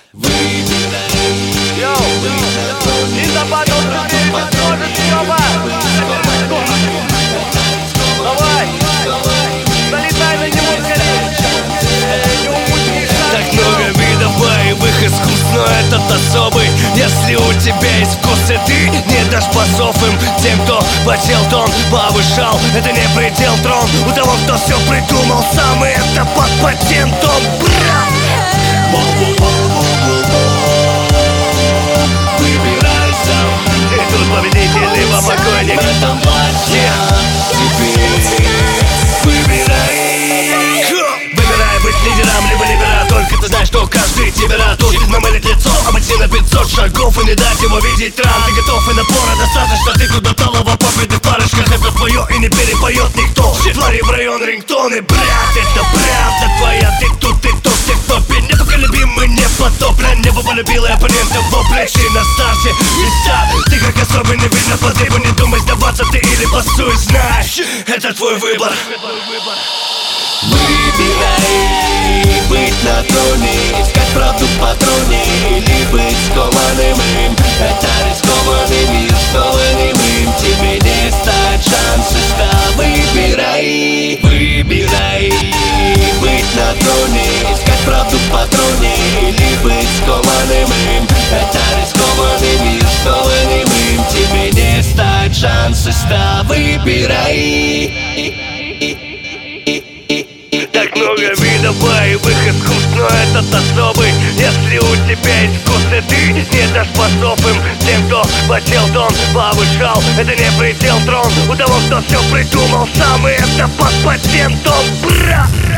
И западал теперь тоже Стёпа. Давай, залетай на него скорее. Так много видов боевых искусств, но этот особый. Если у тебя есть вкус, и ты не дашь пасов им, тем, кто почел тон, повышал, это не предел трон. У того, кто все придумал сам, и это под патентом. Выбирай сам, и тут победитель, либо покойник. Выбирай быть лидером, либо либера. Только ты знаешь, что каждый тебе рад. Тут намылить лицо, обойти на 500 шагов и не дать ему видеть ран. Ты готов, и напора достаточно. Ты куда талого победы в парочках. Это твое и не перепоет никто. Твори в район рингтоны, брат, это правда твоя. Ты тут, ты тут, ты в топе. Непоколебимый, непотоплен. Небо полюбил и оппонента в плечи на старте листа. Ты как особенный, видно по дрибу. Не думай сдаваться, ты или пасуй, знаешь, это твой выбор. Выбирай быть на троне, искать правду в патроне, или быть скованным им. Это рискованный мир, снова немым. Тебе не стать, шансы ста. Выбирай, выбирай быть на троне, искать правду в патроне, или быть скованным им. Это рискованный мир, снова немым. Тебе не стать, шансы ста. Выбирай. Так много видов боевых искусств, но этот особый. Если у тебя есть вкус, и ты не дашь пасов им, тем, кто почел тон, повышал, это не предел трон. У того, кто все придумал сам, и это под патентом. Бра!